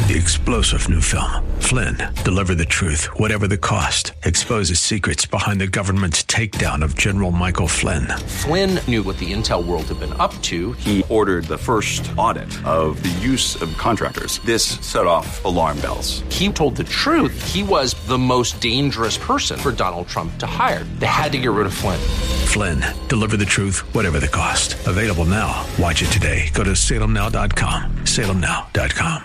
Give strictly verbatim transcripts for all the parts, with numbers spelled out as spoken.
The explosive new film, Flynn, deliver the truth, whatever the cost, exposes secrets behind the government's takedown of General Michael Flynn. Flynn knew what the intel world had been up to. He ordered the first audit of the use of contractors. This set off alarm bells. He told the truth. He was the most dangerous person for Donald Trump to hire. They had to get rid of Flynn. Flynn, deliver the truth, whatever the cost. Available now. Watch it today. Go to salem now dot com. salem now dot com.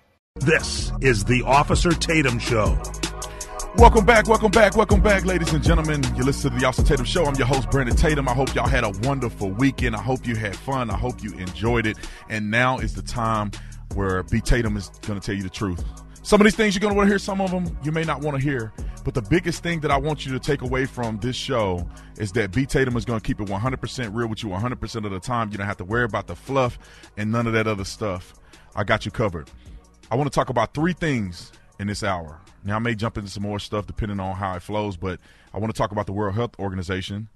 This is the Officer Tatum Show. Welcome back, welcome back, welcome back, ladies and gentlemen. You listen to the Officer Tatum Show. I'm your host, Brandon Tatum. I hope y'all had a wonderful weekend. I hope you had fun. I hope you enjoyed it. And now is the time where B. Tatum is going to tell you the truth. Some of these things you're going to want to hear, some of them you may not want to hear. But the biggest thing that I want you to take away from this show is that B. Tatum is going to keep it one hundred percent real with you one hundred percent of the time. You don't have to worry about the fluff and none of that other stuff. I got you covered. I want to talk about three things in this hour. Now, I may jump into some more stuff depending on how it flows, but I want to talk about the World Health Organization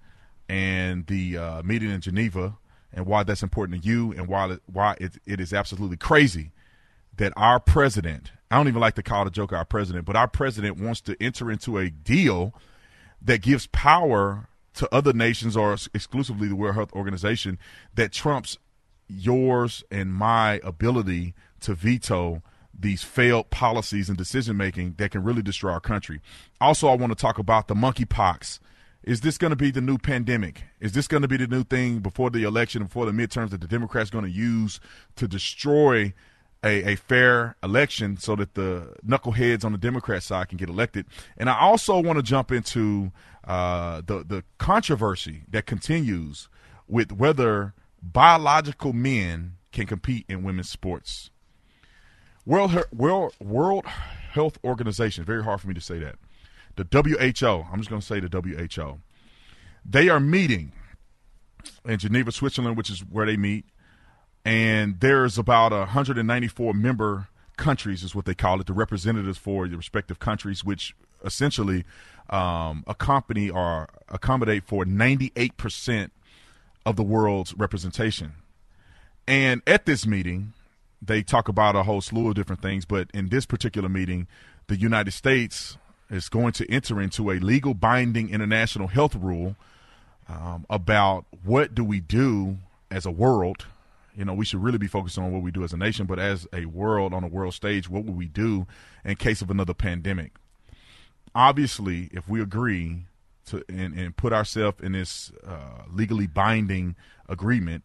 and the uh, meeting in Geneva and why that's important to you and why, why it, it is absolutely crazy that our president, I don't even like to call the joke our president, but our president wants to enter into a deal that gives power to other nations or exclusively the World Health Organization that trumps yours and my ability to veto these failed policies and decision-making that can really destroy our country. Also, I want to talk about the monkeypox. Is this going to be the new pandemic? Is this going to be the new thing before the election, before the midterms that the Democrats are going to use to destroy a, a fair election so that the knuckleheads on the Democrat side can get elected? And I also want to jump into uh, the, the controversy that continues with whether biological men can compete in women's sports. World, World, World Health Organization, very hard for me to say that. The W H O, I'm just going to say the W H O. They are meeting in Geneva, Switzerland, which is where they meet. And there's about one hundred ninety-four member countries is what they call it, the representatives for the respective countries, which essentially um, accompany or accommodate for ninety-eight percent of the world's representation. And at this meeting, they talk about a whole slew of different things, but in this particular meeting, the United States is going to enter into a legal binding international health rule um, about what do we do as a world. You know, we should really be focusing on what we do as a nation, but as a world, on a world stage, what would we do in case of another pandemic? Obviously, if we agree to and, and put ourselves in this uh, legally binding agreement,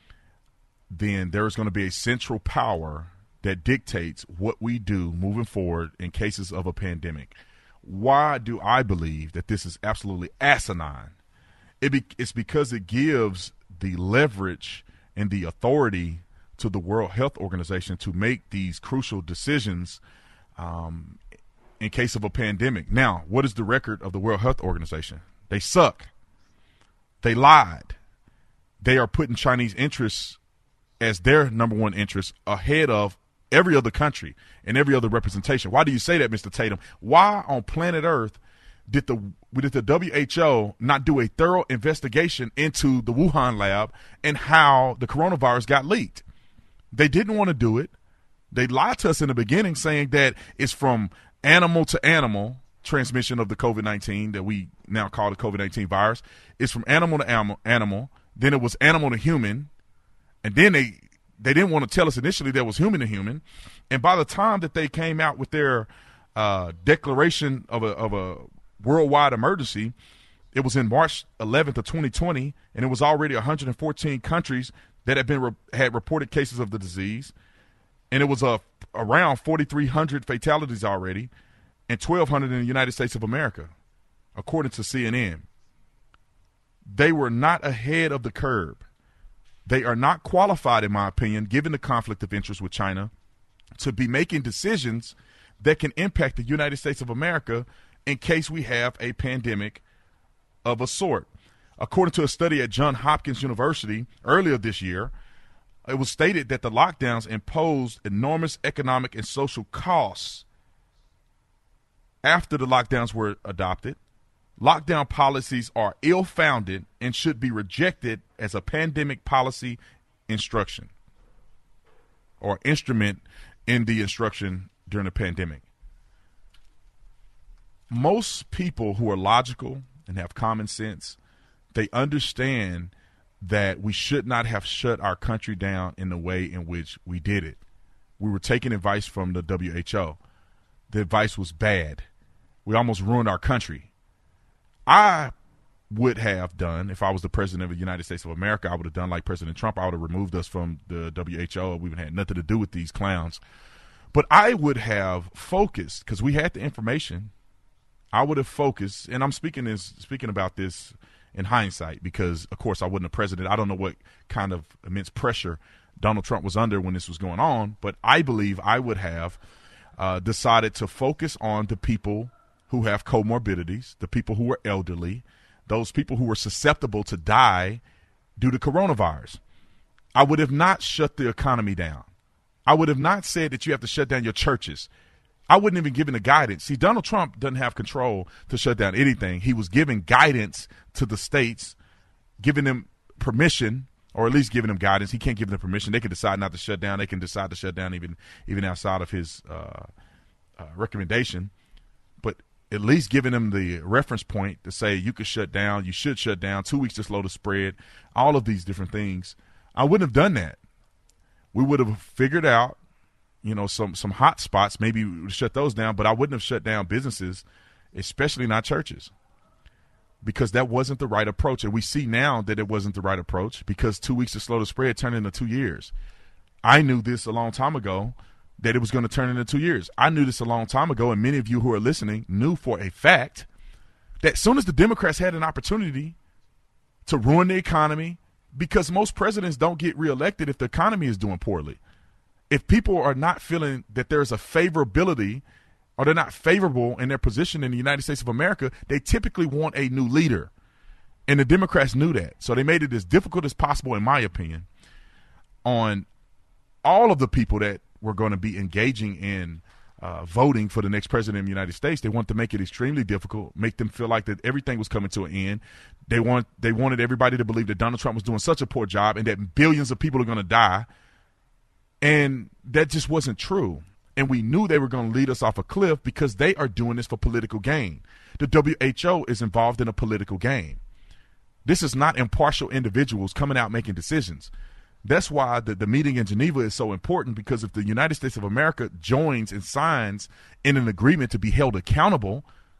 then there's going to be a central power that dictates what we do moving forward in cases of a pandemic. Why do I believe that this is absolutely asinine? It be, it's because it gives the leverage and the authority to the World Health Organization to make these crucial decisions um, in case of a pandemic. Now, what is the record of the World Health Organization? They suck. They lied. They are putting Chinese interests as their number one interest ahead of every other country and every other representation. Why do you say that, Mister Tatum? Why on planet Earth did the did the W H O not do a thorough investigation into the Wuhan lab and how the coronavirus got leaked? They didn't want to do it. They lied to us in the beginning saying that it's from animal to animal transmission of the COVID nineteen that we now call the COVID nineteen virus. It's from animal to animal, animal. Then it was animal to human. And then they they didn't want to tell us initially that was human to human. And by the time that they came out with their uh, declaration of a, of a worldwide emergency, it was in March eleventh of twenty twenty, and it was already one hundred fourteen countries that had been re- had reported cases of the disease. And it was uh, around forty-three hundred fatalities already and twelve hundred in the United States of America, according to C N N. They were not ahead of the curve. They are not qualified, in my opinion, given the conflict of interest with China, to be making decisions that can impact the United States of America in case we have a pandemic of a sort. According to a study at Johns Hopkins University earlier this year, it was stated that the lockdowns imposed enormous economic and social costs after the lockdowns were adopted. Lockdown policies are ill-founded and should be rejected as a pandemic policy instruction or instrument in the instruction during the pandemic. Most people who are logical and have common sense, they understand that we should not have shut our country down in the way in which we did it. We were taking advice from the W H O. The advice was bad. We almost ruined our country. I would have done, if I was the president of the United States of America, I would have done like President Trump. I would have removed us from the W H O. We would have had nothing to do with these clowns. But I would have focused, because we had the information. I would have focused, and I'm speaking this, speaking about this in hindsight because, of course, I wasn't a president. I don't know what kind of immense pressure Donald Trump was under when this was going on, but I believe I would have uh, decided to focus on the people who have comorbidities, the people who are elderly, those people who are susceptible to die due to coronavirus. I would have not shut the economy down. I would have not said that you have to shut down your churches. I wouldn't even given the guidance. See, Donald Trump doesn't have control to shut down anything. He was giving guidance to the states, giving them permission, or at least giving them guidance. He can't give them permission. They can decide not to shut down. They can decide to shut down even even outside of his uh, uh, recommendation. But at least giving them the reference point to say you could shut down, you should shut down, two weeks to slow the spread, all of these different things. I wouldn't have done that. We would have figured out, you know, some some hot spots, maybe we would shut those down, but I wouldn't have shut down businesses, especially not churches, because that wasn't the right approach. And we see now that it wasn't the right approach because two weeks to slow the spread turned into two years. I knew this a long time ago that it was going to turn into two years. I knew this a long time ago, and many of you who are listening knew for a fact that as soon as the Democrats had an opportunity to ruin the economy, because most presidents don't get reelected if the economy is doing poorly. If people are not feeling that there's a favorability or they're not favorable in their position in the United States of America, they typically want a new leader. And the Democrats knew that. So they made it as difficult as possible, in my opinion, on all of the people that were going to be engaging in uh, voting for the next president of the United States. They wanted to make it extremely difficult, make them feel like that everything was coming to an end. They want they wanted everybody to believe that Donald Trump was doing such a poor job and that billions of people are going to die. And that just wasn't true. And we knew they were going to lead us off a cliff because they are doing this for political gain. The W H O is involved in a political game. This is not impartial individuals coming out making decisions. That's why the, the meeting in Geneva is so important, because if the United States of America joins and signs in an agreement to be held accountable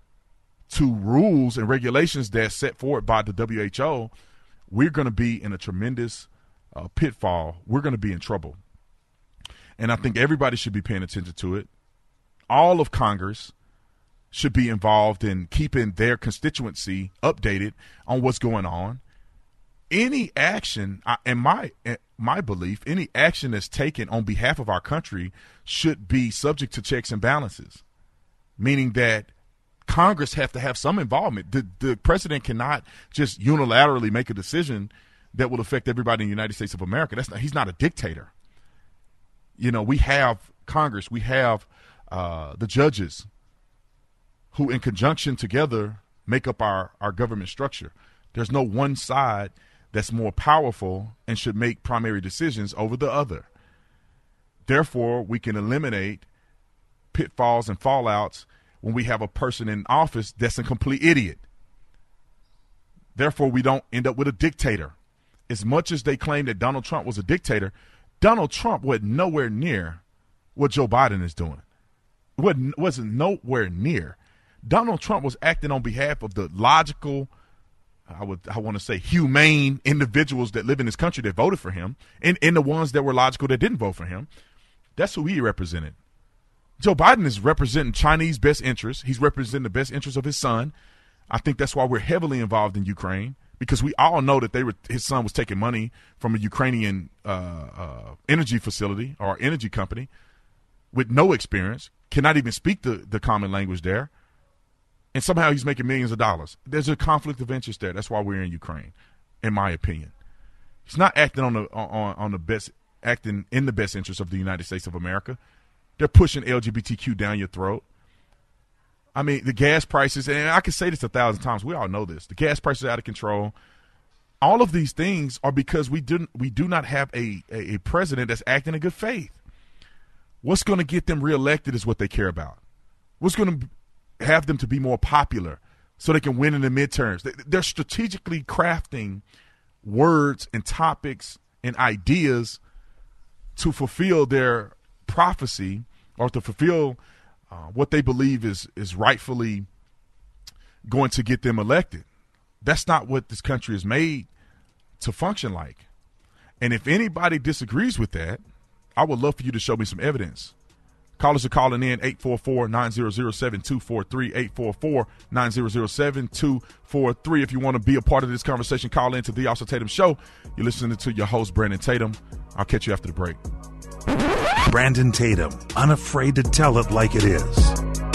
to rules and regulations that's set forward by the W H O, we're going to be in a tremendous uh, pitfall. We're going to be in trouble. And I think everybody should be paying attention to it. All of Congress should be involved in keeping their constituency updated on what's going on. Any action, in my in my belief, any action that's taken on behalf of our country should be subject to checks and balances, meaning that Congress have to have some involvement. The, the president cannot just unilaterally make a decision that will affect everybody in the United States of America. That's not, he's not a dictator. You know, we have Congress, we have uh, the judges who in conjunction together make up our, our government structure. There's no one side that's more powerful and should make primary decisions over the other. Therefore, we can eliminate pitfalls and fallouts when we have a person in office that's a complete idiot. Therefore, we don't end up with a dictator. As much as they claim that Donald Trump was a dictator, Donald Trump was nowhere near what Joe Biden is doing. Wasn't, wasn't nowhere near. Donald Trump was acting on behalf of the logical, I would I want to say humane individuals that live in this country that voted for him, and, and the ones that were logical that didn't vote for him. That's who he represented. Joe Biden is representing Chinese best interests. He's representing the best interests of his son. I think that's why we're heavily involved in Ukraine, because we all know that they were his son was taking money from a Ukrainian uh, uh, energy facility or energy company with no experience, cannot even speak the, the common language there, and somehow he's making millions of dollars. There's a conflict of interest there. That's why we're in Ukraine, in my opinion. He's not acting on the on, on the best acting in the best interest of the United States of America. They're pushing L G B T Q down your throat. I mean, the gas prices, and I can say this a thousand times, we all know this. The gas prices are out of control. All of these things are because we didn't we do not have a, a, a president that's acting in good faith. What's going to get them reelected is what they care about. What's going to have them to be more popular so they can win in the midterms. They're strategically crafting words and topics and ideas to fulfill their prophecy or to fulfill uh, what they believe is is rightfully going to get them elected. That's not what this country is made to function like. And if anybody disagrees with that, I would love for you to show me some evidence. Callers are calling in eight four four, nine zero zero, seven two four three, eight four four, nine zero zero, seven two four three. If you want to be a part of this conversation, call in to The Austin Tatum Show. You're listening to your host, Brandon Tatum. I'll catch you after the break. Brandon Tatum, unafraid to tell it like it is.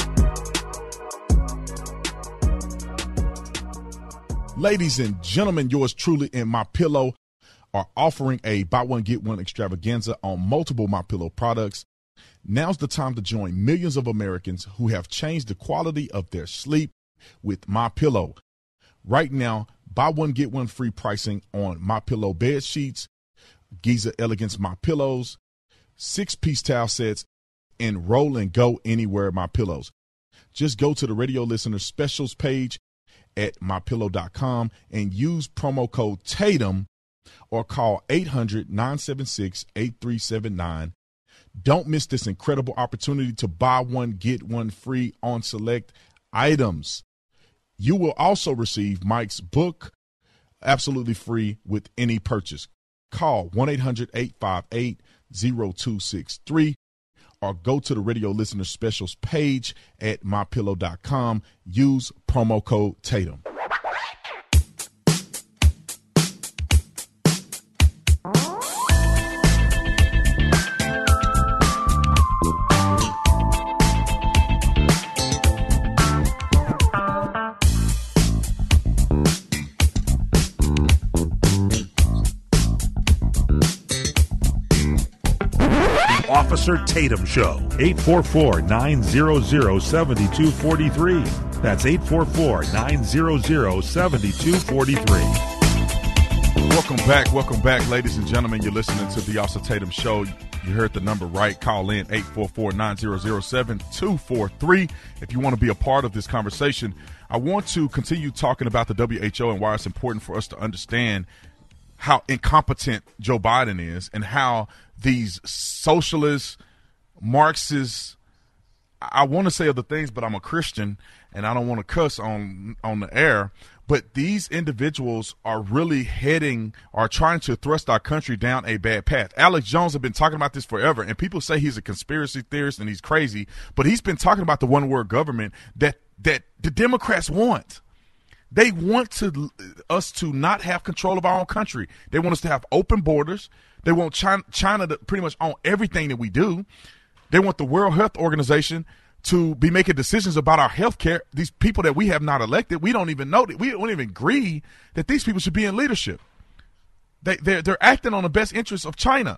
Ladies and gentlemen, yours truly and MyPillow are offering a buy one, get one extravaganza on multiple MyPillow products. Now's the time to join millions of Americans who have changed the quality of their sleep with MyPillow. Right now, buy one, get one free pricing on MyPillow bed sheets, Giza Elegance MyPillows, six-piece towel sets, and roll and go anywhere MyPillows. Just go to the radio listener specials page at my pillow dot com and use promo code Tatum or call eight hundred, nine seven six, eight three seven nine. Don't miss this incredible opportunity to buy one, get one free on select items. You will also receive Mike's book absolutely free with any purchase. Call one eight hundred, eight five eight, zero two six three or go to the radio listener specials page at my pillow dot com. Use promo code Tatum. Officer Tatum Show. eight four four, nine zero zero, seven two four three. That's eight four four, nine zero zero, seven two four three. Welcome back. Welcome back, ladies and gentlemen. You're listening to the Austin Tatum Show. You heard the number right. Call in eight four four, nine zero zero, seven two four three if you want to be a part of this conversation. I want to continue talking about the W H O and why it's important for us to understand how incompetent Joe Biden is and how these socialists, Marxists, I want to say other things, but I'm a Christian and I don't want to cuss on on the air, but these individuals are really heading or trying to thrust our country down a bad path. Alex Jones has been talking about this forever, and people say he's a conspiracy theorist and he's crazy, but he's been talking about the one-world government that that the Democrats want. They want to us to not have control of our own country. They want us to have open borders. They want China, China to pretty much own everything that we do. They want the World Health Organization to be making decisions about our health care. These people that we have not elected, we don't even know that. We don't even agree that these people should be in leadership. They, they're, they're acting on the best interests of China.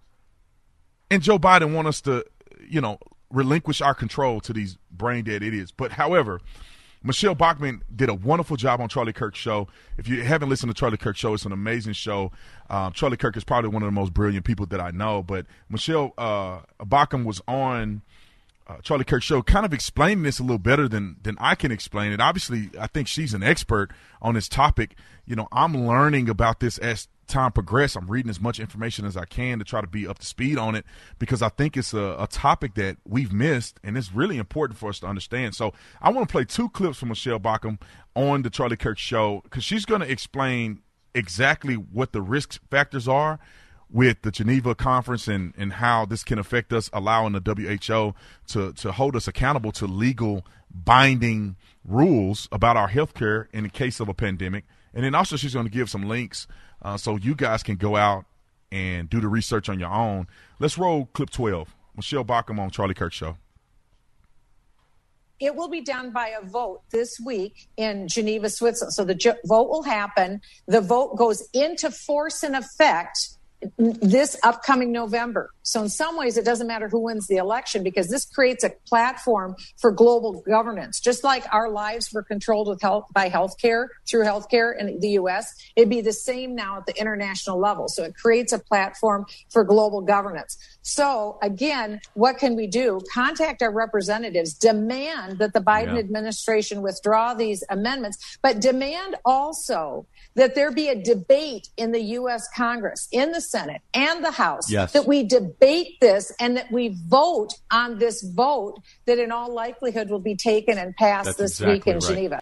And Joe Biden wants us to, you know, relinquish our control to these brain-dead idiots. But, however, Michelle Bachmann did a wonderful job on Charlie Kirk's show. If you haven't listened to Charlie Kirk's show, it's an amazing show. Um, Charlie Kirk is probably one of the most brilliant people that I know. But Michelle uh, Bachmann was on uh, Charlie Kirk's show kind of explaining this a little better than than I can explain it. Obviously, I think she's an expert on this topic. You know, I'm learning about this as time progresses. I'm reading as much information as I can to try to be up to speed on it because I think it's a, a topic that we've missed, and it's really important for us to understand. So I want to play two clips from Michelle Bachmann on the Charlie Kirk show because she's going to explain exactly what the risk factors are with the Geneva Conference and, and how this can affect us, allowing the W H O to, to hold us accountable to legal binding rules about our health care in the case of a pandemic. And then also she's going to give some links uh, so you guys can go out and do the research on your own. Let's roll clip twelve. Michelle Bachmann on Charlie Kirk Show. It will be done by a vote this week in Geneva, Switzerland. So the jo- vote will happen. The vote goes into force and effect this upcoming November. So in some ways, it doesn't matter who wins the election because this creates a platform for global governance. Just like our lives were controlled with health by healthcare through healthcare in the U S, it'd be the same now at the international level. So it creates a platform for global governance. So again, what can we do? Contact our representatives, demand that the Biden yeah. administration withdraw these amendments, but demand also that there be a debate in the U S Congress, in the Senate and the House, yes. that we debate this and that we vote on this vote that in all likelihood will be taken and passed That's this exactly week in right. Geneva.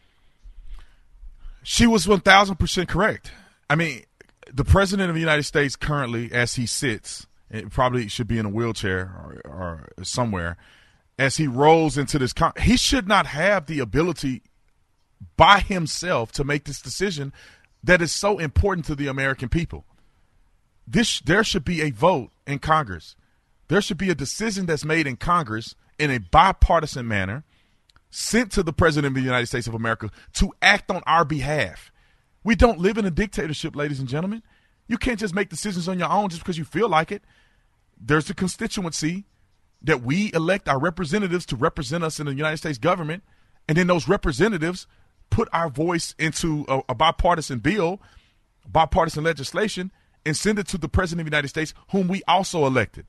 She was one thousand percent correct. I mean, the president of the United States currently, as he sits, it probably should be in a wheelchair or, or somewhere, as he rolls into this, con- he should not have the ability by himself to make this decision that is so important to the American people. This, there should be a vote in Congress. There should be a decision that's made in Congress in a bipartisan manner, sent to the president of the United States of America to act on our behalf. We don't live in a dictatorship, ladies and gentlemen. You can't just make decisions on your own just because you feel like it. There's a constituency that we elect our representatives to represent us in the United States government, and then those representatives put our voice into a, a bipartisan bill, bipartisan legislation, and send it to the president of the United States, whom we also elected.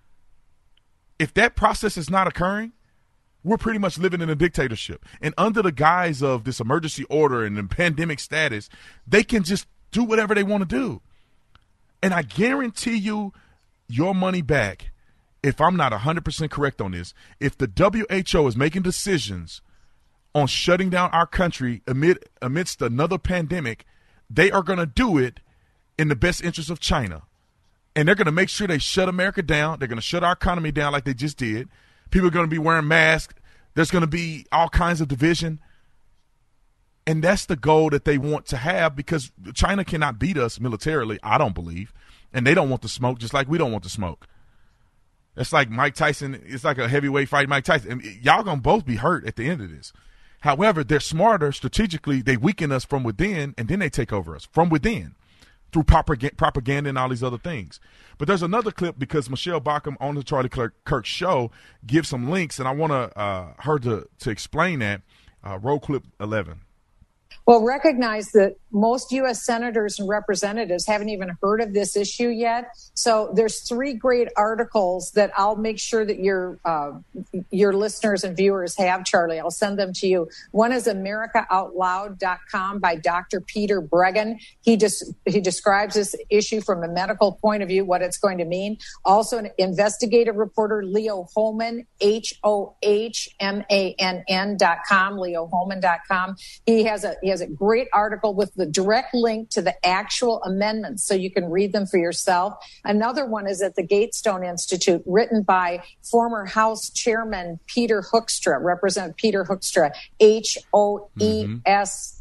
If that process is not occurring, we're pretty much living in a dictatorship. And under the guise of this emergency order and the pandemic status, they can just do whatever they want to do. And I guarantee you your money back, if I'm not one hundred percent correct on this, if the W H O is making decisions on shutting down our country amid amidst another pandemic, they are going to do it in the best interest of China. And they're going to make sure they shut America down. They're going to shut our economy down like they just did. People are going to be wearing masks. There's going to be all kinds of division. And that's the goal that they want to have, because China cannot beat us militarily, I don't believe. And they don't want the smoke just like we don't want the smoke. It's like Mike Tyson. It's like a heavyweight fight, Mike Tyson. And y'all going to both be hurt at the end of this. However, they're smarter strategically. They weaken us from within, and then they take over us from within through propaganda and all these other things. But there's another clip, because Michelle Bacham on the Charlie Kirk show gives some links, and I want to, uh, her to, to explain that. Uh, roll clip eleven. Well, recognize that most U S senators and representatives haven't even heard of this issue yet. So there's three great articles that I'll make sure that your uh, your listeners and viewers have, Charlie. I'll send them to you. One is America Out Loud dot com by Doctor Peter Breggin. He just he describes this issue from a medical point of view, what it's going to mean. Also, an investigative reporter, Leo Hohmann, H O H M A N N dot com, Leo Hohmann dot com. He has a he has a great article with the direct link to the actual amendments, so you can read them for yourself. Another one is at the Gatestone Institute, written by former House Chairman Peter Hoekstra, Representative Peter Hoekstra, H O E S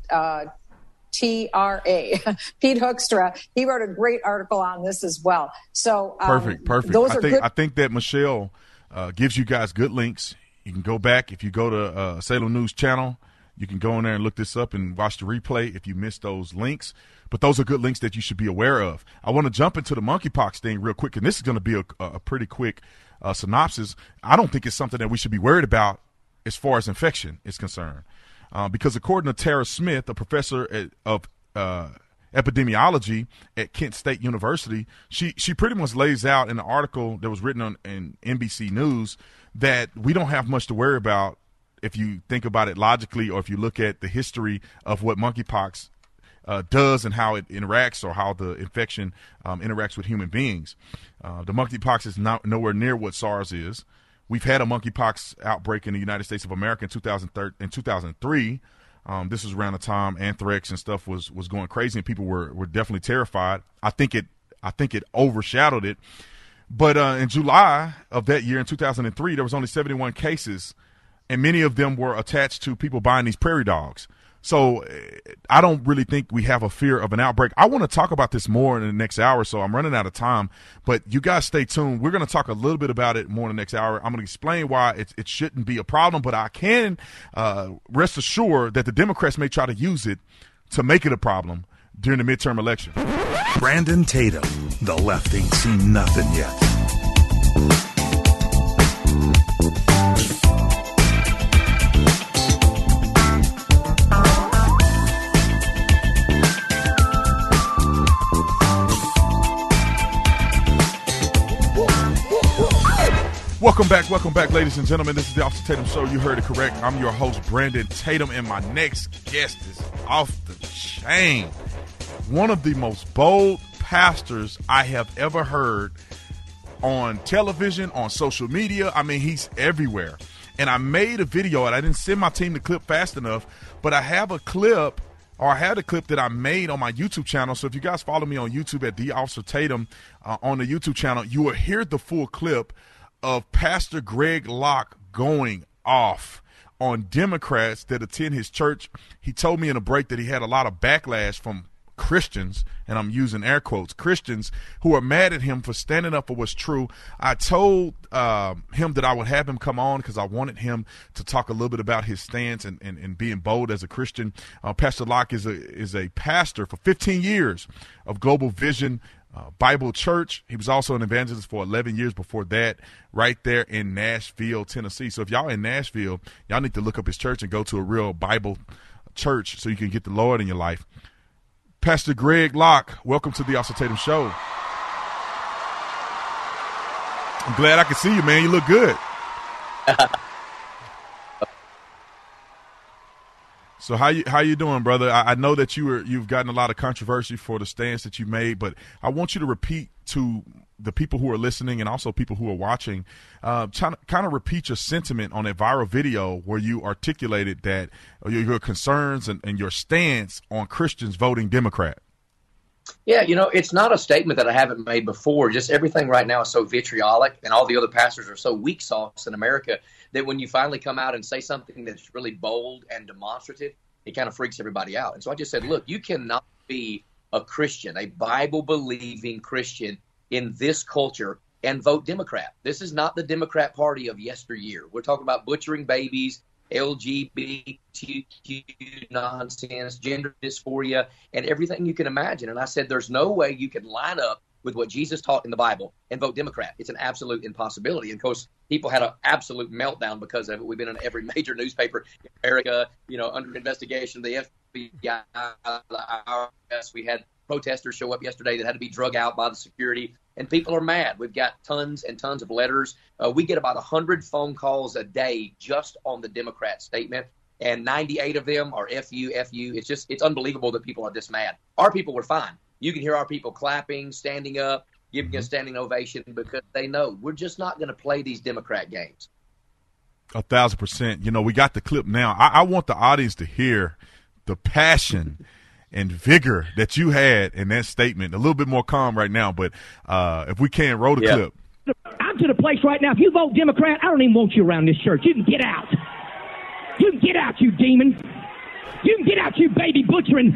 T R A. Pete Hoekstra. He wrote a great article on this as well. So um, perfect, perfect. Those I are think good. I think that Michelle uh, gives you guys good links. You can go back if you go to uh, Salem News Channel. You can go in there and look this up and watch the replay if you missed those links. But those are good links that you should be aware of. I want to jump into the monkeypox thing real quick, and this is going to be a, a pretty quick uh, synopsis. I don't think it's something that we should be worried about as far as infection is concerned. Uh, because according to Tara Smith, a professor at, of uh, epidemiology at Kent State University, she, she pretty much lays out in an article that was written on in N B C News that we don't have much to worry about if you think about it logically, or if you look at the history of what monkeypox uh, does and how it interacts, or how the infection um, interacts with human beings. Uh, the monkeypox is not nowhere near what SARS is. We've had a monkeypox outbreak in the United States of America in two thousand three. Um, this was around the time anthrax and stuff was was going crazy, and people were were definitely terrified. I think it I think it overshadowed it. But uh, in July of that year, in two thousand three, there was only seventy-one cases. And many of them were attached to people buying these prairie dogs. So I don't really think we have a fear of an outbreak. I want to talk about this more in the next hour, so I'm running out of time. But you guys stay tuned. We're going to talk a little bit about it more in the next hour. I'm going to explain why it, it shouldn't be a problem, but I can uh, rest assured that the Democrats may try to use it to make it a problem during the midterm election. Brandon Tatum. The left ain't seen nothing yet. Welcome back, welcome back, ladies and gentlemen. This is the Officer Tatum Show. You heard it correct. I'm your host, Brandon Tatum, and my next guest is off the chain. One of the most bold pastors I have ever heard on television, on social media. I mean, he's everywhere. And I made a video, and I didn't send my team the clip fast enough, but I have a clip, or I had a clip that I made on my YouTube channel. So if you guys follow me on YouTube at The Officer Tatum uh, on the YouTube channel, you will hear the full clip of Pastor Greg Locke going off on Democrats that attend his church. He told me in a break that he had a lot of backlash from Christians, and I'm using air quotes, Christians who are mad at him for standing up for what's true. I told uh, him that I would have him come on because I wanted him to talk a little bit about his stance and, and, and being bold as a Christian. Uh, Pastor Locke is a, is a pastor for fifteen years of Global Vision Uh, Bible Church. He was also an evangelist for eleven years before that, right there in Nashville, Tennessee. So if y'all in Nashville, y'all need to look up his church and go to a real Bible church so you can get the Lord in your life. Pastor Greg Locke, welcome to the Officer Tatum Show. I'm glad I can see you, man. You look good. So how you how you doing, brother? I, I know that you were you've gotten a lot of controversy for the stance that you made, but I want you to repeat to the people who are listening and also people who are watching, uh, kind of kind of repeat your sentiment on that viral video where you articulated that uh, your, your concerns and, and your stance on Christians voting Democrat. Yeah, you know, it's not a statement that I haven't made before. Just everything right now is so vitriolic, and all the other pastors are so weak sauce in America that when you finally come out and say something that's really bold and demonstrative, it kind of freaks everybody out. And so I just said, look, you cannot be a Christian, a Bible-believing Christian in this culture and vote Democrat. This is not the Democrat Party of yesteryear. We're talking about butchering babies, L G B T Q nonsense, gender dysphoria, and everything you can imagine. And I said, there's no way you can line up with what Jesus taught in the Bible and vote Democrat. It's an absolute impossibility. And of course, people had an absolute meltdown because of it. We've been in every major newspaper in America, you know, under investigation, the F B I, the I R S. We had protesters show up yesterday that had to be drug out by the security, and people are mad. We've got tons and tons of letters. Uh, we get about one hundred phone calls a day just on the Democrat statement, and ninety-eight of them are F U, F U. It's just, it's unbelievable that people are this mad. Our people were fine. You can hear our people clapping, standing up, giving a standing ovation because they know we're just not going to play these Democrat games. A thousand percent. You know, we got the clip now. I, I want the audience to hear the passion and vigor that you had in that statement. A little bit more calm right now, but uh, if we can, roll the yeah. clip. I'm to the place right now. If you vote Democrat, I don't even want you around this church. You can get out. You can get out, you demon. You can get out, you baby butchering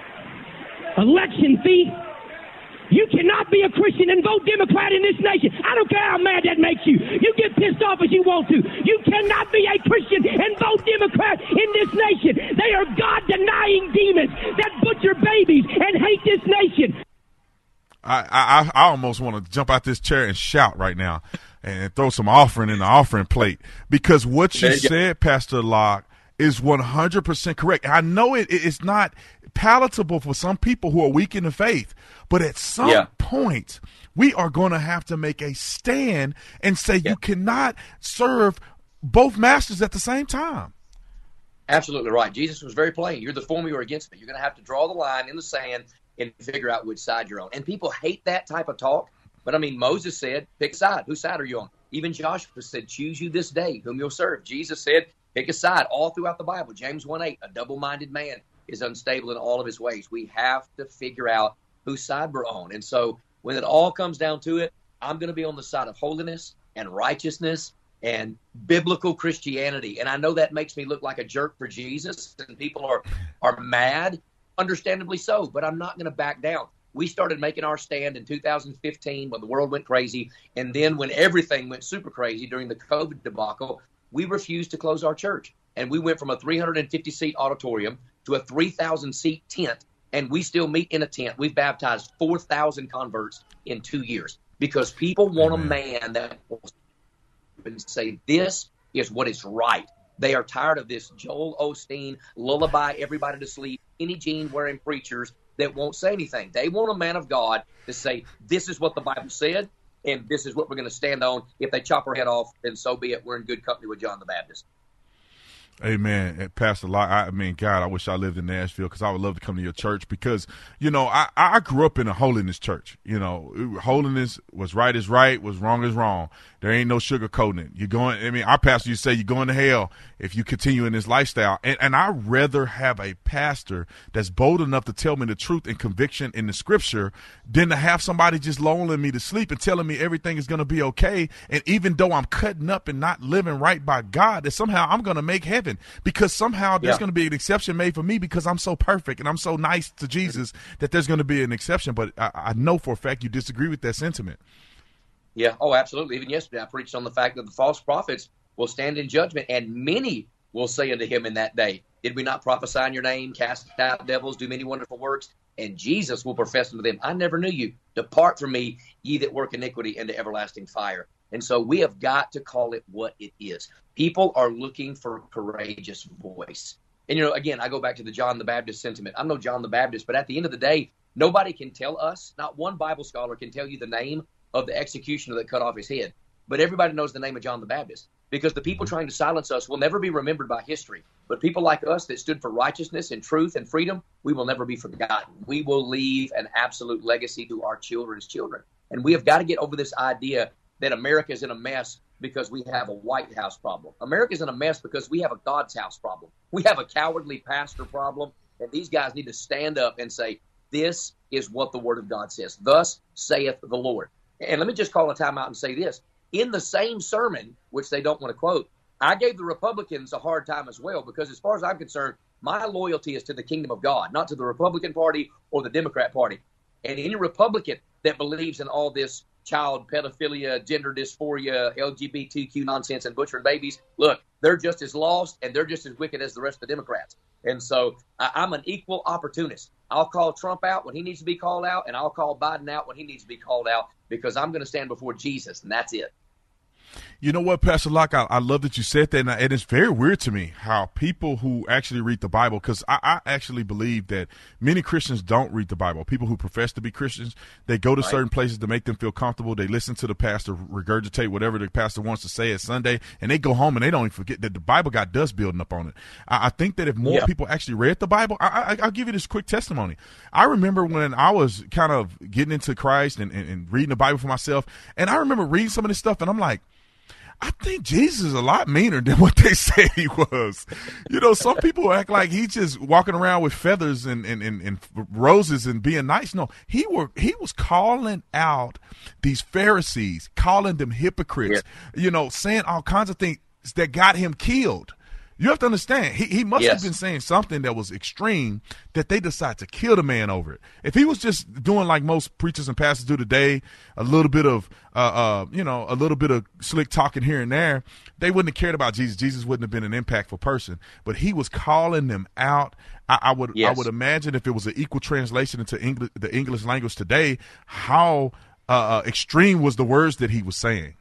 election thief. You cannot be a Christian and vote Democrat in this nation. I don't care how mad that makes you. You get pissed off as you want to. You cannot be a Christian and vote Democrat in this nation. They are God-denying demons that butcher babies and hate this nation. I, I, I almost want to jump out this chair and shout right now and throw some offering in the offering plate, because what you said, Pastor Locke, is one hundred percent correct. I know it it's not palatable for some people who are weak in the faith, but at some yeah. point, we are going to have to make a stand and say yeah. you cannot serve both masters at the same time. Absolutely right. Jesus was very plain. You're the for me or against me. You're going to have to draw the line in the sand and figure out which side you're on. And people hate that type of talk. But, I mean, Moses said, pick a side. Whose side are you on? Even Joshua said, choose you this day whom you'll serve. Jesus said, pick a side. All throughout the Bible. James one eight, a double-minded man is unstable in all of his ways. We have to figure out whose side we're on. And so when it all comes down to it, I'm going to be on the side of holiness and righteousness and biblical Christianity. And I know that makes me look like a jerk for Jesus, and people are, are mad, understandably so, but I'm not going to back down. We started making our stand in two thousand fifteen when the world went crazy, and then when everything went super crazy during the COVID debacle, we refused to close our church. And we went from a three hundred fifty seat auditorium to a three thousand seat tent and we still meet in a tent. We've baptized four thousand converts in two years because people want Amen. a man that will say, this is what is right. They are tired of this Joel Osteen, lullaby everybody to sleep, Kenny Jean wearing preachers that won't say anything. They want a man of God to say, this is what the Bible said, and this is what we're going to stand on. If they chop our head off, then so be it. We're in good company with John the Baptist. Amen. Pastor Locke, I mean, God, I wish I lived in Nashville because I would love to come to your church because, you know, I, I grew up in a holiness church. You know, holiness was right is right, was wrong is wrong. There ain't no sugarcoating it. You're going, I mean, our pastor used to say you're going to hell if you continue in this lifestyle. And, and I'd rather have a pastor that's bold enough to tell me the truth and conviction in the scripture than to have somebody just lulling me to sleep and telling me everything is going to be okay. And even though I'm cutting up and not living right by God, that somehow I'm going to make heaven because somehow there's yeah. going to be an exception made for me because I'm so perfect and I'm so nice to Jesus that there's going to be an exception. But I, I know for a fact you disagree with that sentiment. Yeah, oh, absolutely. Even yesterday I preached on the fact that the false prophets will stand in judgment, and many will say unto him in that day, did we not prophesy in your name, cast out devils, do many wonderful works? And Jesus will profess unto them, I never knew you. Depart from me, ye that work iniquity, into everlasting fire. And so we have got to call it what it is. People are looking for a courageous voice. And, you know, again, I go back to the John the Baptist sentiment. I'm no John the Baptist, but at the end of the day, nobody can tell us, not one Bible scholar can tell you the name of the executioner that cut off his head. But everybody knows the name of John the Baptist because the people trying to silence us will never be remembered by history. But people like us that stood for righteousness and truth and freedom, we will never be forgotten. We will leave an absolute legacy to our children's children. And we have got to get over this idea that America is in a mess because we have a White House problem. America is in a mess because we have a God's house problem. We have a cowardly pastor problem. And these guys need to stand up and say, this is what the word of God says. Thus saith the Lord. And let me just call a timeout and say this. In the same sermon, which they don't want to quote, I gave the Republicans a hard time as well because as far as I'm concerned, my loyalty is to the kingdom of God, not to the Republican Party or the Democrat Party. And any Republican that believes in all this child pedophilia, gender dysphoria, L G B T Q nonsense and butchering babies, look, they're just as lost and they're just as wicked as the rest of the Democrats. And so I, I'm an equal opportunist. I'll call Trump out when he needs to be called out, and I'll call Biden out when he needs to be called out because I'm going to stand before Jesus, and that's it. You know what, Pastor Locke, I, I love that you said that, and, and it's very weird to me how people who actually read the Bible, because I, I actually believe that many Christians don't read the Bible. People who profess to be Christians, they go to right. certain places to make them feel comfortable. They listen to the pastor regurgitate whatever the pastor wants to say at Sunday, and they go home and they don't even forget that the Bible got dust building up on it. I, I think that if more yeah. people actually read the Bible, I, I, I'll give you this quick testimony. I remember when I was kind of getting into Christ and, and, and reading the Bible for myself, and I remember reading some of this stuff, and I'm like, I think Jesus is a lot meaner than what they say he was. You know, some people act like he's just walking around with feathers and, and, and, and roses and being nice. No, he were he was calling out these Pharisees, calling them hypocrites, yeah. you know, saying all kinds of things that got him killed. You have to understand, he, he must yes. have been saying something that was extreme that they decided to kill the man over it. If he was just doing like most preachers and pastors do today, a little bit of, uh, uh, you know, a little bit of slick talking here and there, they wouldn't have cared about Jesus. Jesus wouldn't have been an impactful person. But he was calling them out. I, I would yes. I would imagine if it was an equal translation into English, the English language today, how uh, extreme was the words that he was saying.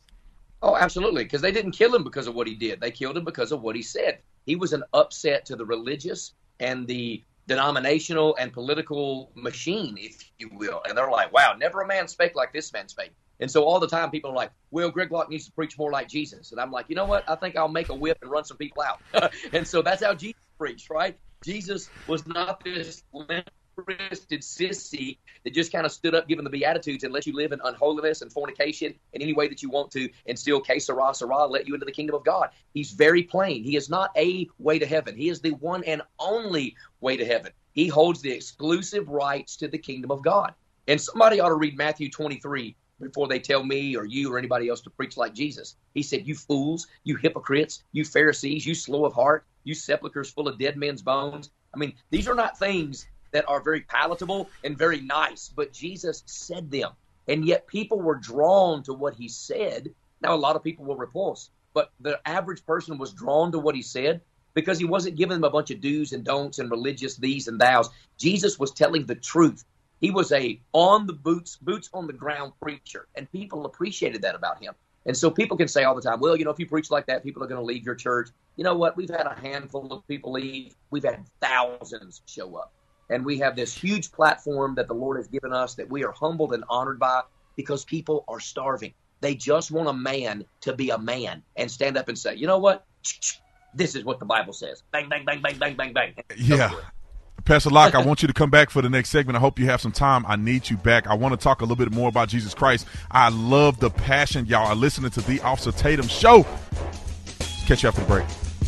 Oh, absolutely, because they didn't kill him because of what he did. They killed him because of what he said. He was an upset to the religious and the denominational and political machine, if you will. And they're like, wow, never a man spake like this man spake. And so all the time people are like, well, Greg Locke needs to preach more like Jesus. And I'm like, you know what? I think I'll make a whip and run some people out. And so that's how Jesus preached, right? Jesus was not this limp-wristed sissy that just kind of stood up giving the Beatitudes and let you live in unholiness and fornication in any way that you want to and still, que sera, sera, let you into the kingdom of God. He's very plain. He is not a way to heaven. He is the one and only way to heaven. He holds the exclusive rights to the kingdom of God. And somebody ought to read Matthew twenty-three before they tell me or you or anybody else to preach like Jesus. He said, you fools, you hypocrites, you Pharisees, you slow of heart, you sepulchres full of dead men's bones. I mean, these are not things that are very palatable and very nice, but Jesus said them. And yet people were drawn to what he said. Now, a lot of people will repulse, but the average person was drawn to what he said because he wasn't giving them a bunch of do's and don'ts and religious these and thous. Jesus was telling the truth. He was a on the boots, boots on the ground preacher, and people appreciated that about him. And so people can say all the time, well, you know, if you preach like that, people are going to leave your church. You know what? We've had a handful of people leave. We've had thousands show up. And we have this huge platform that the Lord has given us that we are humbled and honored by, because people are starving. They just want a man to be a man and stand up and say, you know what? This is what the Bible says. Bang, bang, bang, bang, bang, bang, bang. Yeah. Pastor Locke, I want you to come back for the next segment. I hope you have some time. I need you back. I want to talk a little bit more about Jesus Christ. I love the passion. Y'all are listening to the Officer Tatum Show. Catch you after the break.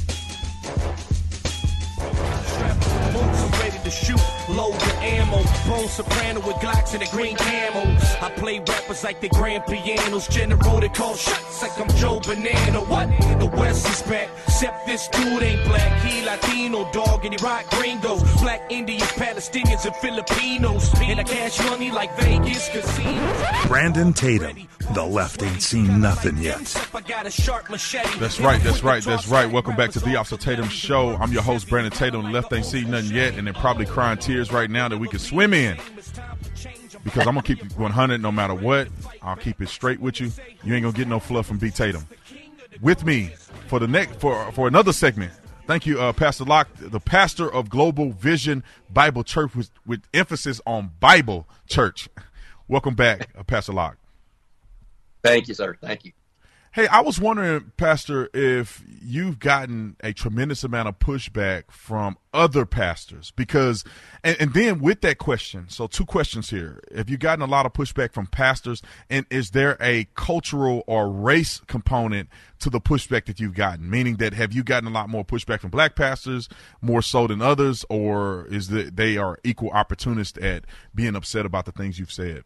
Shoot, load the ammo, bone soprano with Glocks and a green camo. I play rappers like they grand pianos, general they call shots like I'm Joe Banana. What? The West is back, except this dude ain't black. He Latino, dog, and he rock gringos. Black Indians, Palestinians, and Filipinos. And I cash money like Vegas casinos. Brandon Tatum, the left ain't seen nothing yet. That's right, that's right, that's right. Welcome back to the Officer Tatum Show. I'm your host, Brandon Tatum. The left ain't seen nothing yet, and they're probably crying tears right now that we can swim in, because I'm gonna keep it one hundred no matter what. I'll keep it straight with you. You ain't gonna get no fluff from B Tatum. With me for the next for for another segment. Thank you, uh, Pastor Locke, the pastor of Global Vision Bible Church, with, with emphasis on Bible Church. Welcome back, uh, Pastor Locke. Thank you, sir. Thank you. Hey, I was wondering, Pastor, if you've gotten a tremendous amount of pushback from other pastors, because, and, and then with that question, so two questions here. Have you gotten a lot of pushback from pastors, and is there a cultural or race component to the pushback that you've gotten? Meaning that, have you gotten a lot more pushback from black pastors, more so than others, or is that they are equal opportunists at being upset about the things you've said?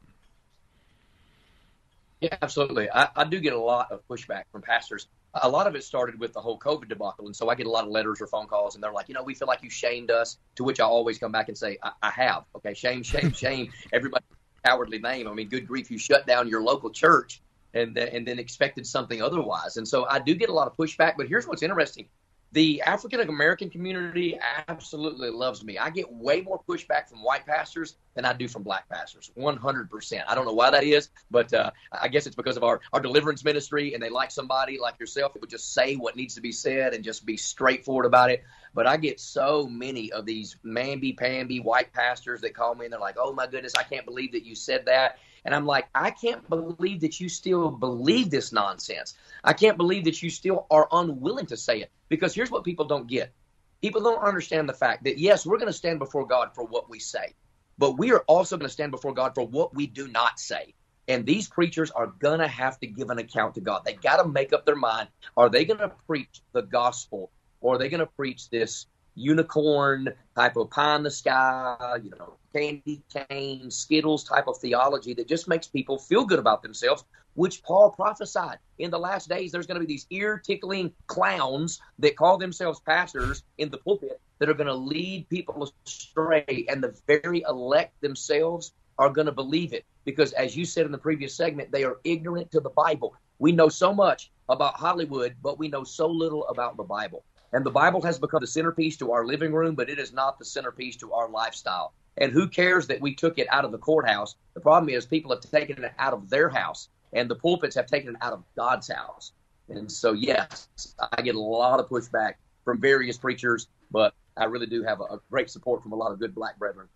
Yeah, absolutely. I, I do get a lot of pushback from pastors. A lot of it started with the whole COVID debacle. And so I get a lot of letters or phone calls, and they're like, you know, we feel like you shamed us, to which I always come back and say, I, I have. Okay, shame, shame, shame. Everybody, cowardly name. I mean, good grief, you shut down your local church and, and then expected something otherwise. And so I do get a lot of pushback. But here's what's interesting. The African-American community absolutely loves me. I get way more pushback from white pastors than I do from black pastors, one hundred percent. I don't know why that is, but uh, I guess it's because of our, our deliverance ministry, and they like somebody like yourself that would just say what needs to be said and just be straightforward about it. But I get so many of these mamby-pamby white pastors that call me, and they're like, oh, my goodness, I can't believe that you said that. And I'm like, I can't believe that you still believe this nonsense. I can't believe that you still are unwilling to say it. Because here's what people don't get. People don't understand the fact that, yes, we're going to stand before God for what we say. But we are also going to stand before God for what we do not say. And these preachers are going to have to give an account to God. They got to make up their mind. Are they going to preach the gospel, or are they going to preach this unicorn type of pie in the sky, you know, candy cane, Skittles type of theology that just makes people feel good about themselves, which Paul prophesied. In the last days, there's going to be these ear-tickling clowns that call themselves pastors in the pulpit that are going to lead people astray, and the very elect themselves are going to believe it. Because as you said in the previous segment, they are ignorant to the Bible. We know so much about Hollywood, but we know so little about the Bible. And the Bible has become the centerpiece to our living room, but it is not the centerpiece to our lifestyle. And who cares that we took it out of the courthouse? The problem is people have taken it out of their house, and the pulpits have taken it out of God's house. And so, yes, I get a lot of pushback from various preachers, but I really do have a, a great support from a lot of good black brethren.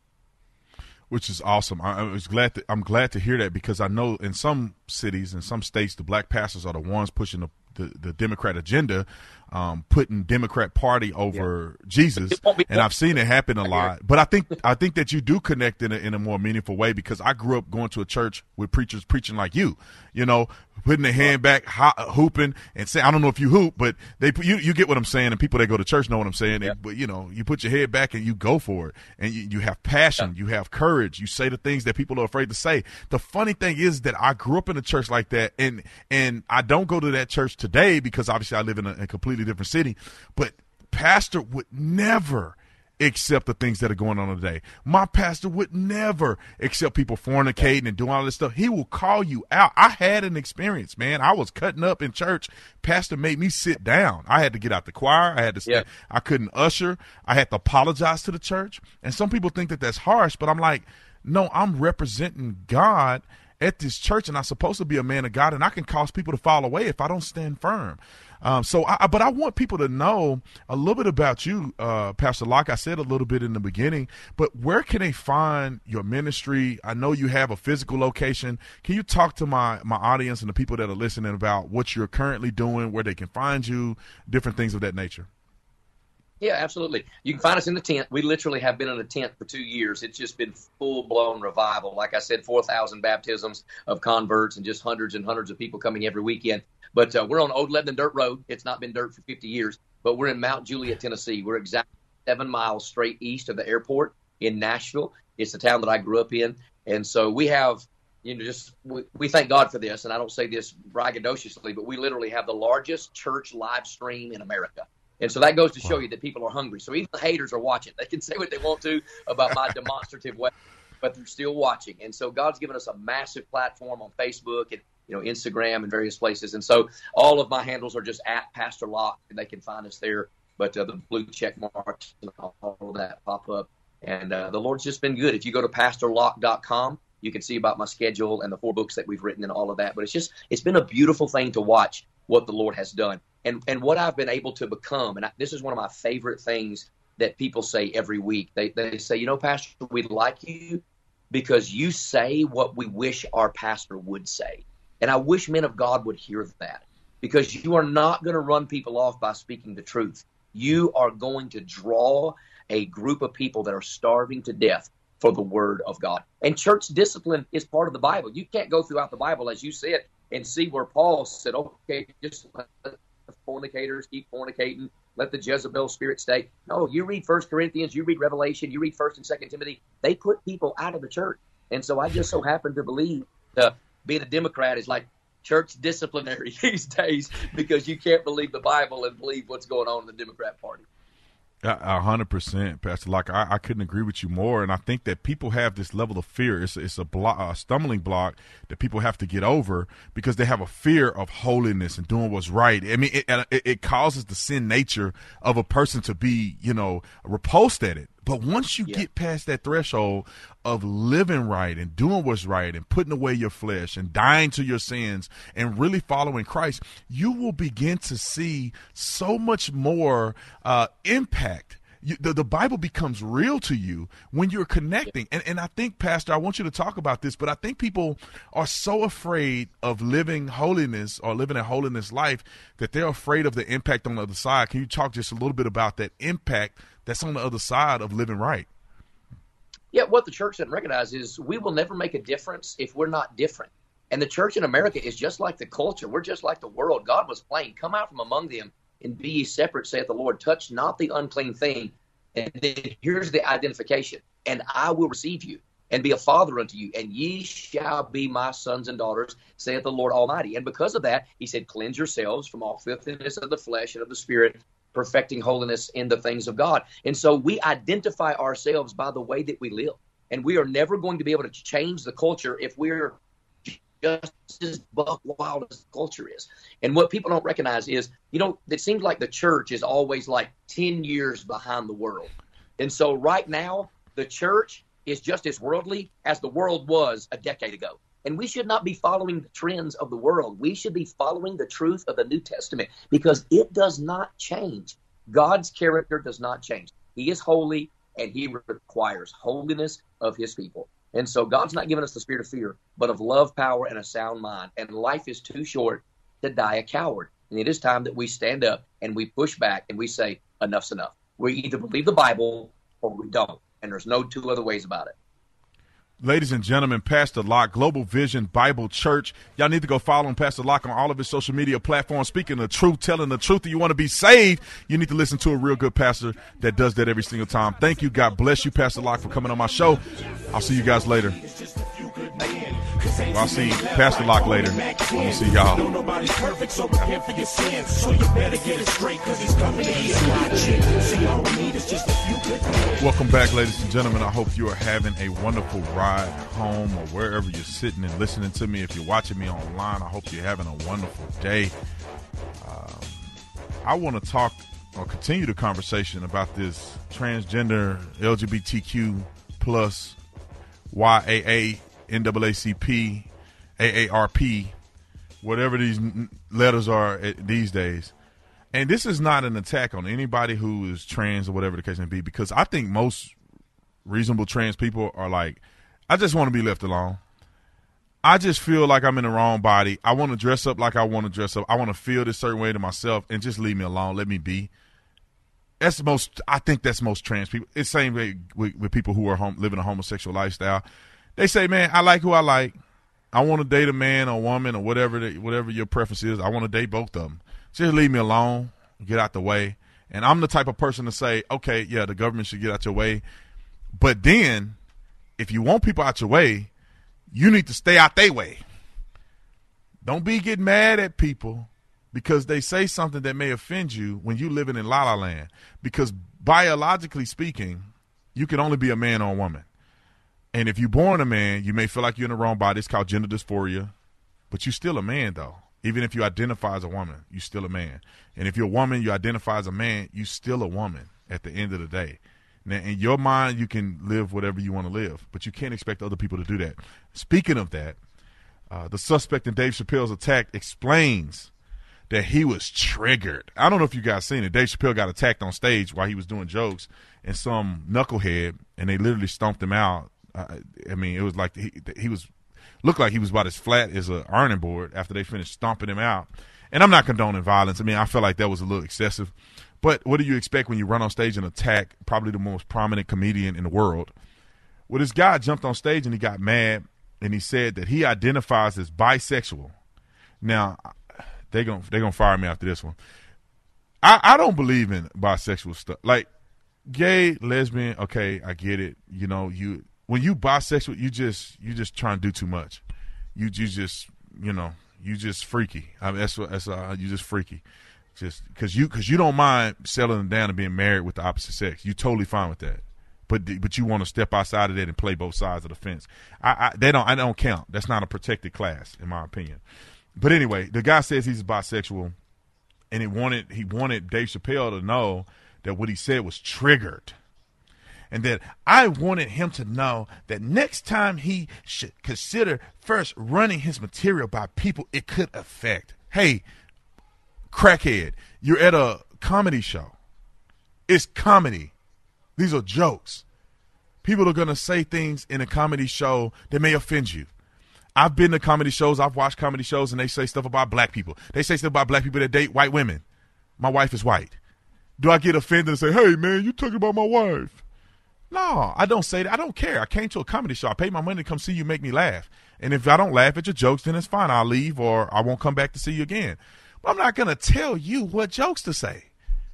Which is awesome. I, I was glad to, I'm glad to hear that, because I know in some cities, in some states, the black pastors are the ones pushing the The, the Democrat agenda, um, putting Democrat Party over yeah. Jesus, and I've seen it happen a lot. But I think I think that you do connect in a, in a more meaningful way, because I grew up going to a church with preachers preaching like you, you know, putting their hand back, ho- hooping, and saying, I don't know if you hoop, but they you you get what I'm saying, and people that go to church know what I'm saying. Yeah. They, but you know, you put your head back and you go for it, and you, you have passion, yeah. you have courage, you say the things that people are afraid to say. The funny thing is that I grew up in a church like that, and and I don't go to that church today, because obviously I live in a, a completely different city, but pastor would never accept the things that are going on today. My pastor would never accept people fornicating and doing all this stuff. He will call you out. I had an experience, man. I was cutting up in church. Pastor made me sit down. I had to get out the choir. I had to. Yeah. I couldn't usher. I had to apologize to the church. And some people think that that's harsh, but I'm like, no, I'm representing God at this church, and I'm supposed to be a man of God, and I can cause people to fall away if I don't stand firm. Um, so, I, but I want people to know a little bit about you, uh, Pastor Locke. I said a little bit in the beginning, but where can they find your ministry? I know you have a physical location. Can you talk to my, my audience and the people that are listening about what you're currently doing, where they can find you, different things of that nature? Yeah, absolutely. You can find us in the tent. We literally have been in a tent for two years. It's just been full-blown revival. Like I said, four thousand baptisms of converts and just hundreds and hundreds of people coming every weekend. But uh, we're on Old Lebanon Dirt Road. It's not been dirt for fifty years, but we're in Mount Juliet, Tennessee. We're exactly seven miles straight east of the airport in Nashville. It's the town that I grew up in. And so we have, you know, just we, we thank God for this. And I don't say this braggadociously, but we literally have the largest church live stream in America. And so that goes to show you that people are hungry. So even the haters are watching. They can say what they want to about my demonstrative way, but they're still watching. And so God's given us a massive platform on Facebook and, you know, Instagram and various places. And so all of my handles are just at Pastor Locke, and they can find us there. But uh, the blue check marks and all of that pop up. And uh, the Lord's just been good. If you go to pastor locke dot com, you can see about my schedule and the four books that we've written and all of that. But it's just, it's been a beautiful thing to watch what the Lord has done. And and what I've been able to become, and I, this is one of my favorite things that people say every week. They they say, you know, Pastor, we like you because you say what we wish our pastor would say. And I wish men of God would hear that, because you are not going to run people off by speaking the truth. You are going to draw a group of people that are starving to death for the word of God. And church discipline is part of the Bible. You can't go throughout the Bible, as you said, and see where Paul said, okay, just let the fornicators keep fornicating, let the Jezebel spirit stay. No, you read First Corinthians, you read Revelation, you read First and Second Timothy. They put people out of the church. And so I just so happen to believe that being a Democrat is like church disciplinary these days, because you can't believe the Bible and believe what's going on in the Democrat Party. A hundred percent, Pastor Locke. I, I couldn't agree with you more, and I think that people have this level of fear. It's it's a, blo- a stumbling block that people have to get over, because they have a fear of holiness and doing what's right. I mean, it, it, it causes the sin nature of a person to be, you know, repulsed at it. But once you yeah. get past that threshold of living right and doing what's right and putting away your flesh and dying to your sins and really following Christ, you will begin to see so much more uh, impact. You, the, the Bible becomes real to you when you're connecting. And, and I think, Pastor, I want you to talk about this, but I think people are so afraid of living holiness or living a holiness life that they're afraid of the impact on the other side. Can you talk just a little bit about that impact that's on the other side of living right? Yeah, what the church doesn't recognize is we will never make a difference if we're not different. And the church in America is just like the culture. We're just like the world. God was plain, come out from among them and be ye separate, saith the Lord. Touch not the unclean thing. And then here's the identification. And I will receive you and be a father unto you, and ye shall be my sons and daughters, saith the Lord Almighty. And because of that, he said, cleanse yourselves from all filthiness of the flesh and of the spirit, perfecting holiness in the things of God. And so we identify ourselves by the way that we live. And we are never going to be able to change the culture if we're just as buck wild as the culture is. And what people don't recognize is, you know, it seems like the church is always like ten years behind the world. And so right now, the church is just as worldly as the world was a decade ago. And we should not be following the trends of the world. We should be following the truth of the New Testament, because it does not change. God's character does not change. He is holy, and he requires holiness of his people. And so God's not giving us the spirit of fear, but of love, power, and a sound mind. And life is too short to die a coward. And it is time that we stand up and we push back and we say, enough's enough. We either believe the Bible or we don't. And there's no two other ways about it. Ladies and gentlemen, Pastor Locke, Global Vision Bible Church. Y'all need to go follow Pastor Locke on all of his social media platforms, speaking the truth, telling the truth. If you want to be saved, you need to listen to a real good pastor that does that every single time. Thank you. God bless you, Pastor Locke, for coming on my show. I'll see you guys later. Well, I'll see Pastor Locke later. I'm going to see y'all. Nobody's perfect, so repent for your sins. So you better get it straight, because he's coming to eat. See, all we need is just a few good things. Welcome back, ladies and gentlemen. I hope you are having a wonderful ride home or wherever you're sitting and listening to me. If you're watching me online, I hope you're having a wonderful day. Um, I want to talk or continue the conversation about this transgender L G B T Q plus Y A A, N double A C P, A A R P, whatever these letters are these days. And this is not an attack on anybody who is trans or whatever the case may be, because I think most reasonable trans people are like, I just want to be left alone. I just feel like I'm in the wrong body. I want to dress up like I want to dress up. I want to feel this certain way to myself and just leave me alone. Let me be. That's most, I think that's most trans people. It's the same way with, with people who are home, living a homosexual lifestyle. They say, man, I like who I like. I want to date a man or woman or whatever, the, whatever your preference is. I want to date both of them. Just leave me alone, get out the way. And I'm the type of person to say, okay, yeah, the government should get out your way. But then, if you want people out your way, you need to stay out their way. Don't be getting mad at people because they say something that may offend you when you're living in La La Land. Because biologically speaking, you can only be a man or a woman. And if you're born a man, you may feel like you're in the wrong body. It's called gender dysphoria. But you're still a man, though. Even if you identify as a woman, you're still a man. And if you're a woman, you identify as a man, you're still a woman at the end of the day. Now, in your mind, you can live whatever you want to live, but you can't expect other people to do that. Speaking of that, uh, the suspect in Dave Chappelle's attack explains that he was triggered. I don't know if you guys seen it. Dave Chappelle got attacked on stage while he was doing jokes, and some knucklehead, and they literally stomped him out. Uh, I mean, it was like he, he was – looked like he was about as flat as an ironing board after they finished stomping him out. And I'm not condoning violence. I mean, I feel like that was a little excessive. But what do you expect when you run on stage and attack probably the most prominent comedian in the world? Well, this guy jumped on stage and he got mad, and he said that he identifies as bisexual. Now, they're going they're gonna fire me after this one. I, I don't believe in bisexual stuff. Like, gay, lesbian, okay, I get it. You know, you – when you bisexual, you just you just trying to do too much. You you just you know you just freaky. I mean that's what that's uh, you just freaky, just because you because you don't mind settling down and being married with the opposite sex. You totally fine with that, but but you want to step outside of that and play both sides of the fence. I, I they don't I don't count. That's not a protected class in my opinion. But anyway, the guy says he's bisexual, and he wanted he wanted Dave Chappelle to know that what he said was triggered. And that I wanted him to know that next time he should consider first running his material by people it could affect. Hey, crackhead, you're at a comedy show. It's comedy. These are jokes. People are going to say things in a comedy show that may offend you. I've been to comedy shows. I've watched comedy shows, and they say stuff about black people. They say stuff about black people that date white women. My wife is white. Do I get offended and say, hey, man, you talking about my wife? No, I don't say that. I don't care. I came to a comedy show. I paid my money to come see you, make me laugh. And if I don't laugh at your jokes, then it's fine. I'll leave or I won't come back to see you again. But I'm not going to tell you what jokes to say.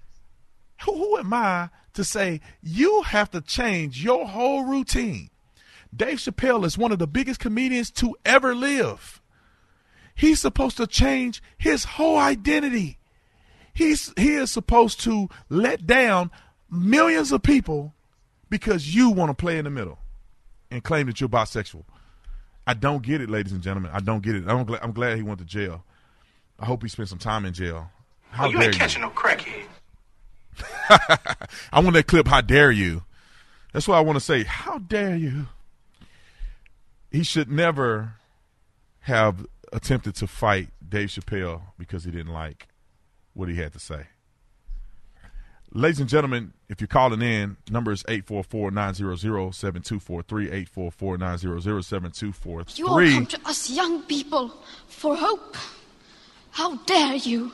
Who, who am I to say you have to change your whole routine? Dave Chappelle is one of the biggest comedians to ever live. He's supposed to change his whole identity. He's he is supposed to let down millions of people because you want to play in the middle and claim that you're bisexual. I don't get it, ladies and gentlemen. I don't get it. I'm glad, I'm glad he went to jail. I hope he spent some time in jail. How oh, you dare ain't you? catching no crackhead. I want that clip, how dare you? That's what I want to say. How dare you? He should never have attempted to fight Dave Chappelle because he didn't like what he had to say. Ladies and gentlemen, if you're calling in, number is eight four four, nine zero zero, seven two four three, eight four four, nine zero zero, seven two four three. You all come to us young people for hope. How dare you?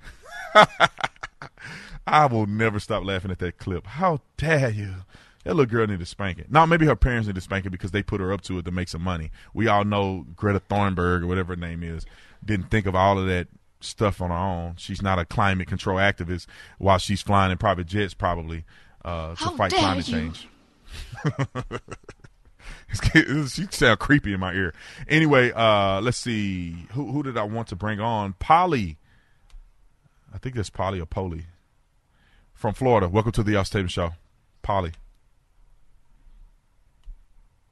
I will never stop laughing at that clip. How dare you? That little girl need to spank it. Now, maybe her parents need to spank it because they put her up to it to make some money. We all know Greta Thunberg or whatever her name is didn't think of all of that stuff on her own. She's not a climate control activist while she's flying in private jets probably uh, to How fight dare climate you. change. She sound creepy in my ear. Anyway, uh, let's see. Who, who did I want to bring on? Polly. I think that's Polly or Polly from Florida. Welcome to the Austin Show. Polly.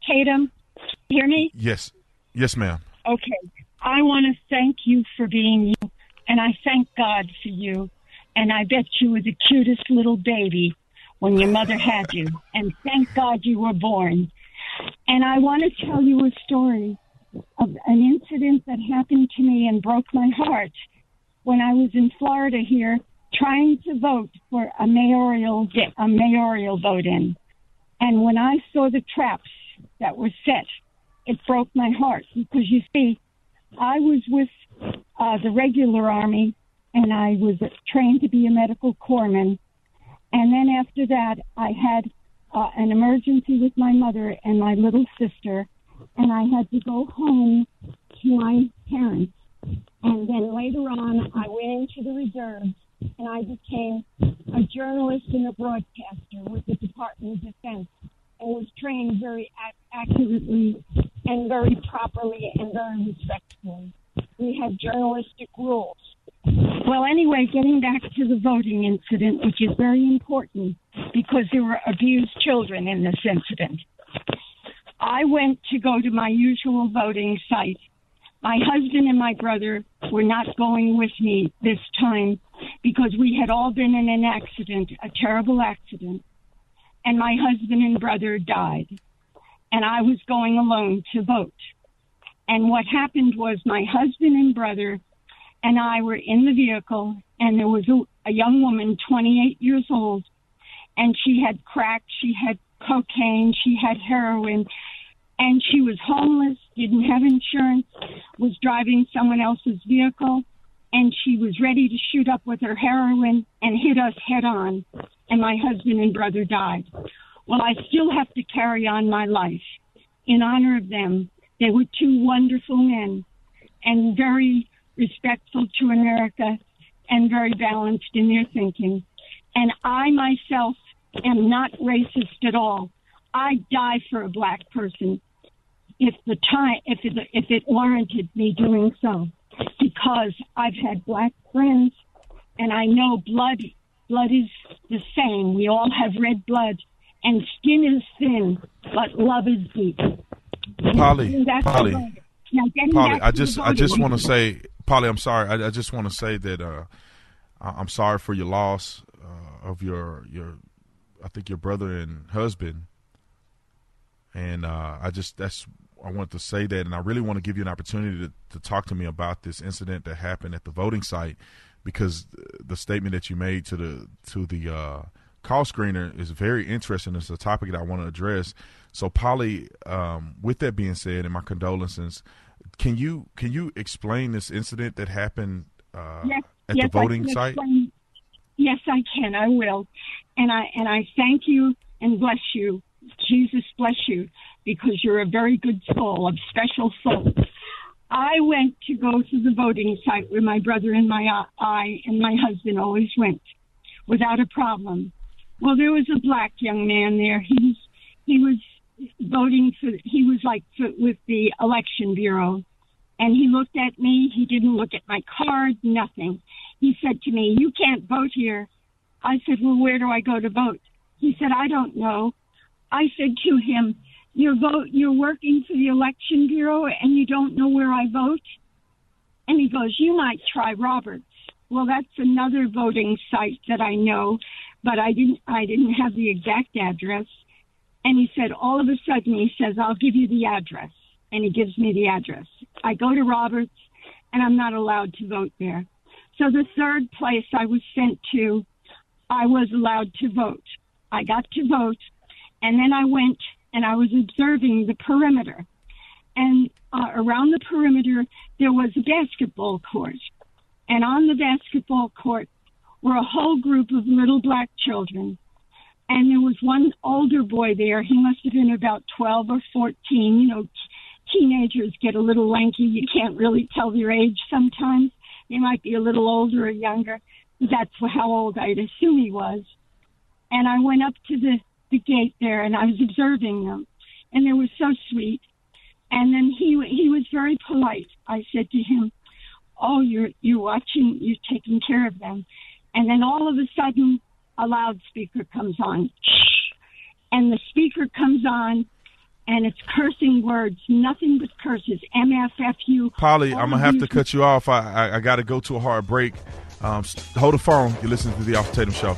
Tatum, hear me? Yes. Yes, ma'am. Okay. I want to thank you for being you, and I thank God for you. And I bet you were the cutest little baby when your mother had you. And thank God you were born. And I want to tell you a story of an incident that happened to me and broke my heart when I was in Florida here trying to vote for a mayoral a mayoral vote-in. And when I saw the traps that were set, it broke my heart because, you see, I was with uh, the regular Army, and I was trained to be a medical corpsman. And then after that, I had uh, an emergency with my mother and my little sister, and I had to go home to my parents. And then later on, I went into the reserves, and I became a journalist and a broadcaster with the Department of Defense, and was trained very ac- accurately and very properly and very respectfully. We had journalistic rules. Well, anyway, getting back to the voting incident, which is very important because there were abused children in this incident. I went to go to my usual voting site. My husband and my brother were not going with me this time because we had all been in an accident, a terrible accident, and my husband and brother died, and I was going alone to vote. And what happened was my husband and brother and I were in the vehicle, and there was a, a young woman, twenty-eight years old, and she had crack, she had cocaine, she had heroin, and she was homeless, didn't have insurance, was driving someone else's vehicle, and she was ready to shoot up with her heroin and hit us head on, and my husband and brother died. Well, I still have to carry on my life in honor of them. They were two wonderful men and very respectful to America and very balanced in their thinking. And I myself am not racist at all. I'd die for a black person if the time, if it, if it warranted me doing so, because I've had black friends, and I know blood, blood is the same. We all have red blood, and skin is thin, but love is deep. Polly, Polly, now, Polly, I just, I just want to say, Polly, I'm sorry. I, I just want to say that uh, I'm sorry for your loss uh, of your, your, I think your brother and husband. And uh, I just, that's, I want to say that, and I really want to give you an opportunity to, to talk to me about this incident that happened at the voting site, because the statement that you made to the to the uh, call screener is very interesting. It's a topic that I want to address. So, Polly, um, with that being said, and my condolences, can you can you explain this incident that happened uh, yes, at yes, the voting site? Explain. Yes, I can. I will, and I and I thank you and bless you. Jesus bless you, because you're a very good soul, a special soul. I went to go to the voting site where my brother and my uh, I and my husband always went, without a problem. Well, there was a black young man there. He was he was voting for. He was like for, with the election bureau, and he looked at me. He didn't look at my card, nothing. He said to me, "You can't vote here." I said, "Well, where do I go to vote?" He said, "I don't know." I said to him, "You're vote, you're working for the election bureau and you don't know where I vote?" And he goes, "You might try Roberts." Well, that's another voting site that I know, but I didn't, I didn't have the exact address. And he said, all of a sudden, he says, "I'll give you the address." And he gives me the address. I go to Roberts and I'm not allowed to vote there. So the third place I was sent to, I was allowed to vote. I got to vote. And then I went and I was observing the perimeter. And uh, around the perimeter, there was a basketball court. And on the basketball court were a whole group of little black children. And there was one older boy there. He must have been about twelve or fourteen. You know, t- teenagers get a little lanky. You can't really tell their age sometimes. They might be a little older or younger. That's how old I'd assume he was. And I went up to the the gate there, and I was observing them, and they were so sweet. And then he he was very polite. I said to him, "Oh, you're you're watching, you're taking care of them." And then all of a sudden, a loudspeaker comes on, and the speaker comes on, and it's cursing words, nothing but curses, M F F U. Polly, I'm going to have to cut you off. I, I, I got to go to a hard break. Um, hold the phone. You're listening to The Austin Tatum Show.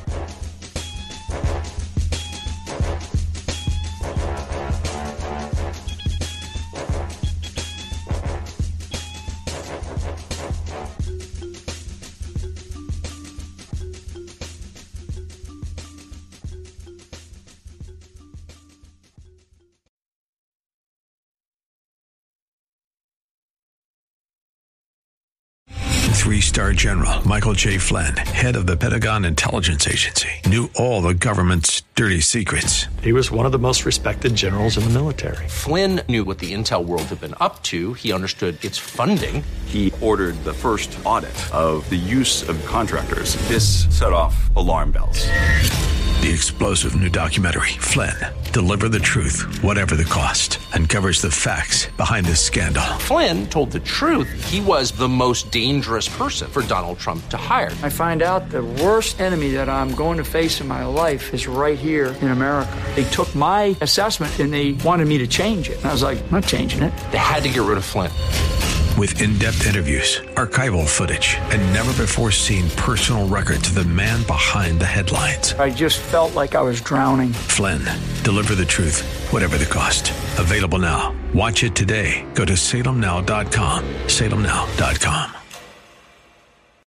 Three-star general Michael J. Flynn, head of the Pentagon Intelligence Agency, knew all the government's dirty secrets. He was one of the most respected generals in the military. Flynn knew what the intel world had been up to. He understood its funding. He ordered the first audit of the use of contractors. This set off alarm bells. The explosive new documentary, Flynn, Deliver the Truth, Whatever the Cost, uncovers the facts behind this scandal. Flynn told the truth. He was the most dangerous person for Donald Trump to hire. I find out the worst enemy that I'm going to face in my life is right here in America. They took my assessment and they wanted me to change it. And I was like, I'm not changing it. They had to get rid of Flynn. With in-depth interviews, archival footage, and never-before-seen personal records of the man behind the headlines. I just felt like I was drowning. Flynn, Deliver the Truth, Whatever the Cost. Available now. Watch it today. Go to salem now dot com. salem now dot com.